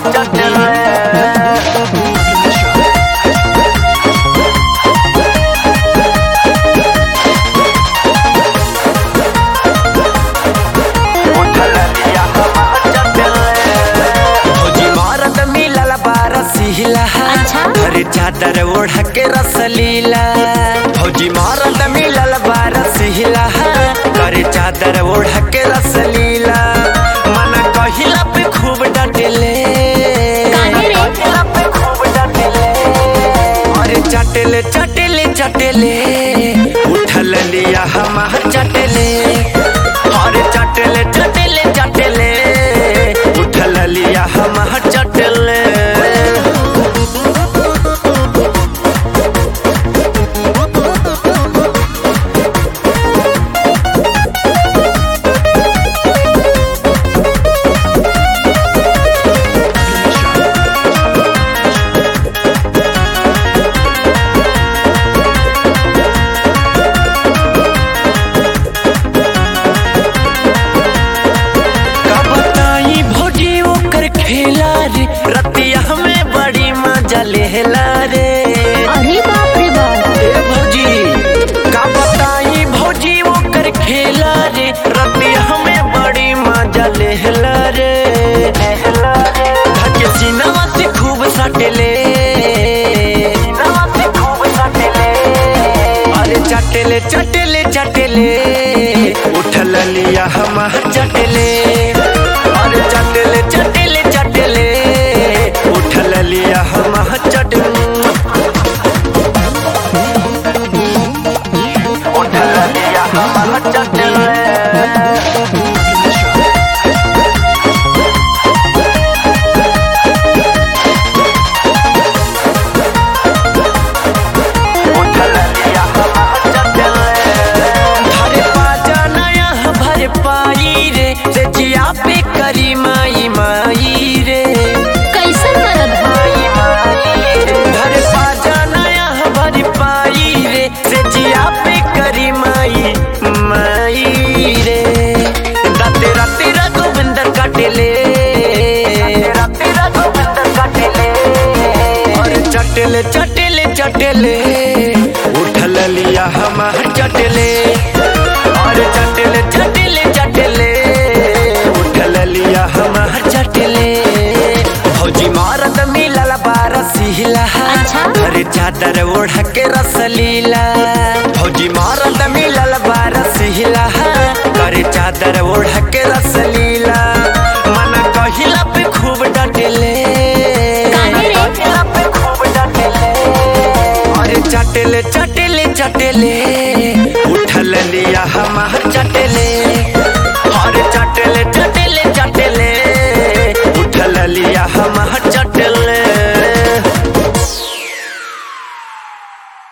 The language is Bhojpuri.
घरे चादर ओढ़ के रसलीला फौजी मारत मिलल बारस हिला घरे चादर ओढ़ के रसलीला मन कहिला पे खूब डटले अरे चटले चटले चटले उठल लिया हम चटले अरे चटले चटले चटले उठल लिया हम चटले रतिया में बड़ी मजा लेला रे। अरे बाप रे बाप ए भौजी का बताई भौजी वो कर खेला रे रतिया में बड़ी मजा लेला रे धके सीनावा से खूब सटले अरे चटले चटले चटले उठल लिया हम चटले अरे चटले चटले चटले उठल लिया हम चटले उठल लिया हम चटले पे करी माई माई रे कैसन मदद घर पाजा नया भर पाई रे से जिया पे करी माई माई रे राते राते गोविंदर काटेले और चटले चटले चटले उठल लिया हम चटले और चटले चटले चटले लिया हम चटले फौजी मारत मिलल बारस हिला घरे चादर ओढ़ के रसलीला फौजी मारत मिलल बारस हिला घरे चादर ओढ़ के रसलीला मन कहिला पे खूब डटले अरे चटले चटले चटले उठल लिया हम चटले अरे चटले चटले चटले उठल लिया हम चट